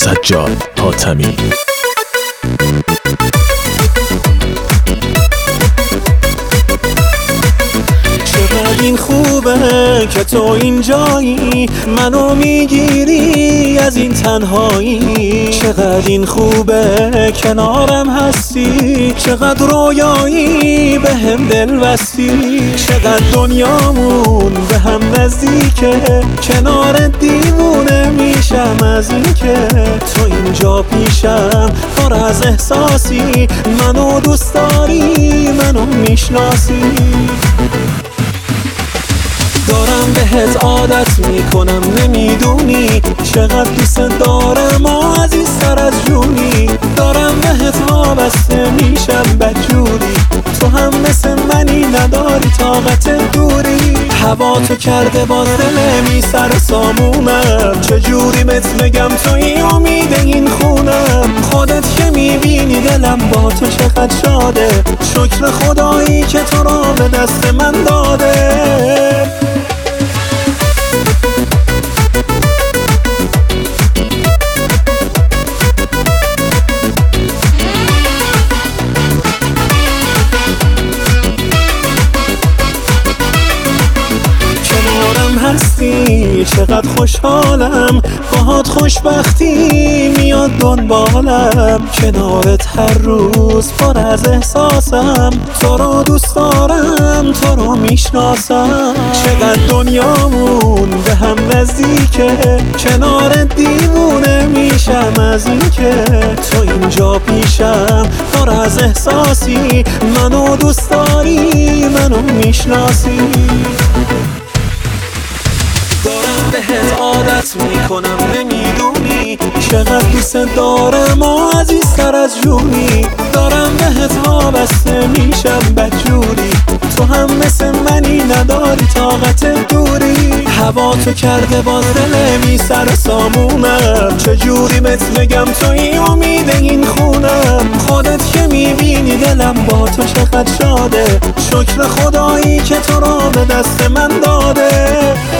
سجاد حاتمی. چقدر این خوبه که تو اینجایی، منو میگیری از این تنهایی. چقدر این خوبه کنارم هستی، چقدر رویایی به هم دل بستی. چقدر دنیامون به هم نزدیکه، کنار دیوونه میشم از این که تو اینجا پیشم. پر از احساسی، منو دوست داری، منو میشناسی. دارم بهت عادت میکنم نمیدونی، چقدر دوست دارم عزیزتر از جونی. دارم بهت وابسته میشم بدجوری، تو هم مثل منی نداری طاقت دوری. هوا تو کرده با دل می سر سامونم، چجوری بهت بگم توی امید این خونم. خودت که میبینی دلم با تو چقدر شاده، شکر خدایی که تو را به دست من داده. هستی چقدر خوشحالم، باهات خوشبختی میاد دنبالم. کنارت هر روز پر از احساسم، تو رو دوست دارم، تو رو میشناسم. چقدر دنیامون به هم نزدیکه، کنار دیوونه میشم از این که تو اینجا پیشم. پر از احساسی، منو دوست داری، منو میشناسی. دارم بهت عادت میکنم نمیدونی، چقدر دوست دارم عزیزتر از جونی. دارم بهت وابسته میشم بدجوری، تو هم مثل منی نداری طاقت دوری. هوا تو کرده با دل می سر سامونم، چجوری بهت بگم توی امید این خونم. خودت که میبینی دلم با تو چقدر شاده، شکر خدایی که تو را به دست من داده.